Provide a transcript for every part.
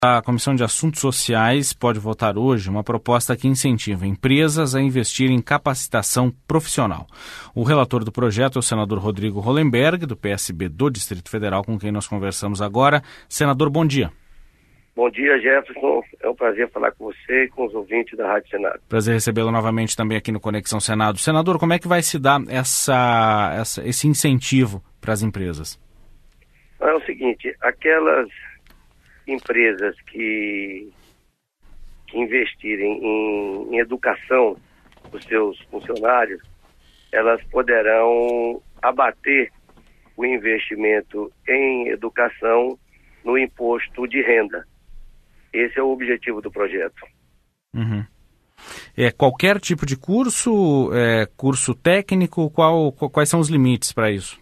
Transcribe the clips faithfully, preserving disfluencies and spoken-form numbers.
A Comissão de Assuntos Sociais pode votar hoje uma proposta que incentiva empresas a investir em capacitação profissional. O relator do projeto é o senador Rodrigo Hollenberg, do P S B do Distrito Federal, com quem nós conversamos agora. Senador, bom dia. Bom dia, Jefferson. É um prazer falar com você e com os ouvintes da Rádio Senado. Prazer recebê-lo novamente também aqui no Conexão Senado. Senador, como é que vai se dar essa, essa, esse incentivo para as empresas? É o seguinte, aquelas empresas que, que investirem em, em educação dos seus funcionários, elas poderão abater o investimento em educação no imposto de renda. Esse é o objetivo do projeto. Uhum. É qualquer tipo de curso, é, curso técnico, qual, quais são os limites para isso?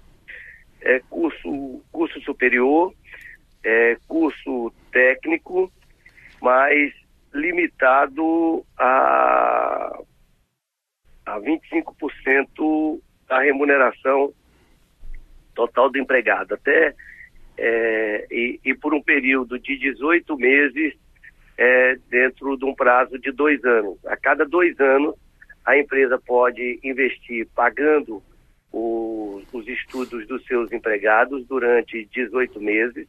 É curso, curso superior, é curso técnico, mas limitado a, a vinte e cinco por cento da remuneração total do empregado. Até É, e, e por um período de dezoito meses, é, dentro de um prazo de dois anos. A cada dois anos, a empresa pode investir pagando o, os estudos dos seus empregados durante dezoito meses.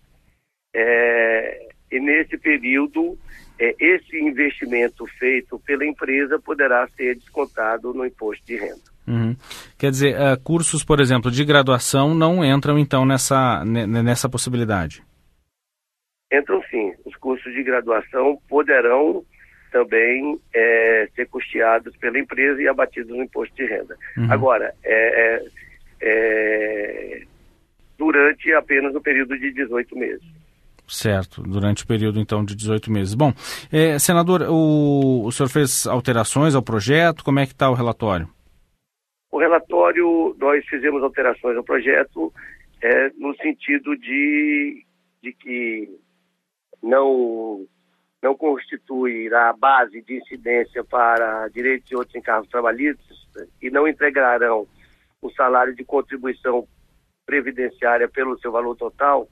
É, e nesse período, é, esse investimento feito pela empresa poderá ser descontado no imposto de renda. Uhum. Quer dizer, uh, cursos, por exemplo, de graduação não entram, então, nessa, nessa possibilidade? Entram sim. Os cursos de graduação poderão também é, ser custeados pela empresa e abatidos no imposto de renda. Uhum. Agora, é, é, é, durante apenas o período de dezoito meses. Certo, durante o período, então, de dezoito meses. Bom, é, senador, o, o senhor fez alterações ao projeto? Como é que está o relatório? O relatório, nós fizemos alterações ao projeto é, no sentido de, de que não, não constituirá base de incidência para direitos e outros encargos trabalhistas e não integrarão o salário de contribuição previdenciária pelo seu valor total,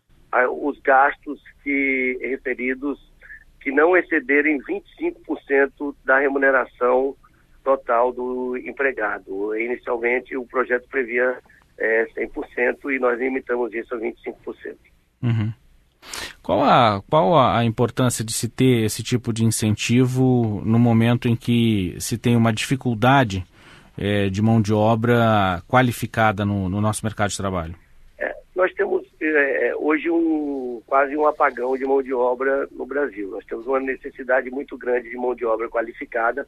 os gastos que, referidos que não excederem vinte e cinco por cento da remuneração total do empregado. Inicialmente, o projeto previa é, cem por cento e nós limitamos isso a vinte e cinco por cento. Uhum. Qual, a, qual a importância de se ter esse tipo de incentivo no momento em que se tem uma dificuldade é, de mão de obra qualificada no, no nosso mercado de trabalho? É, nós temos é, hoje um, quase um apagão de mão de obra no Brasil. Nós temos uma necessidade muito grande de mão de obra qualificada.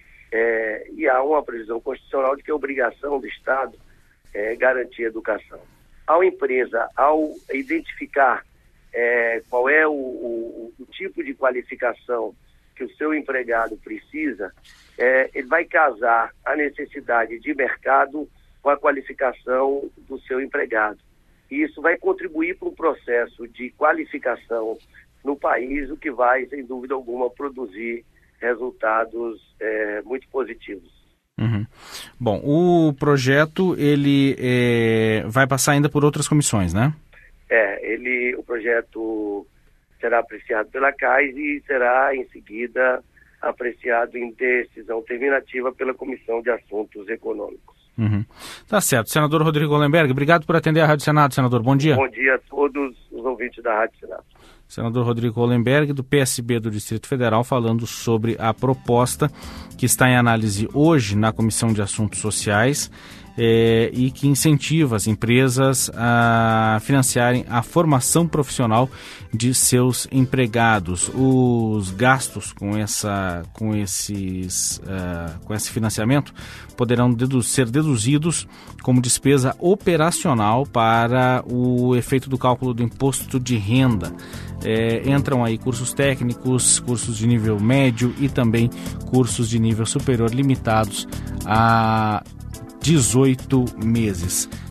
É, e há uma previsão constitucional de que a obrigação do Estado é garantir a educação. A empresa, ao identificar é, qual é o, o, o tipo de qualificação que o seu empregado precisa, é, ele vai casar a necessidade de mercado com a qualificação do seu empregado. E isso vai contribuir para um processo de qualificação no país, o que vai, sem dúvida alguma, produzir resultados é, muito positivos. Uhum. Bom, o projeto ele é, vai passar ainda por outras comissões, né? É, ele, o projeto será apreciado pela C A I S e será em seguida apreciado em decisão terminativa pela Comissão de Assuntos Econômicos. Uhum. Tá certo. Senador Rodrigo Hollenberg, obrigado por atender a Rádio Senado, senador. Bom dia. Bom dia a todos os ouvintes da Rádio Senado. Senador Rodrigo Hollenberg, do P S B do Distrito Federal, falando sobre a proposta que está em análise hoje na Comissão de Assuntos Sociais é, e que incentiva as empresas a financiarem a formação profissional de seus empregados. Os gastos com, essa, com, esses, uh, com esse financiamento poderão dedu- ser deduzidos como despesa operacional para o efeito do cálculo do imposto de renda. É, entram aí cursos técnicos, cursos de nível médio e também cursos de nível superior limitados a dezoito meses.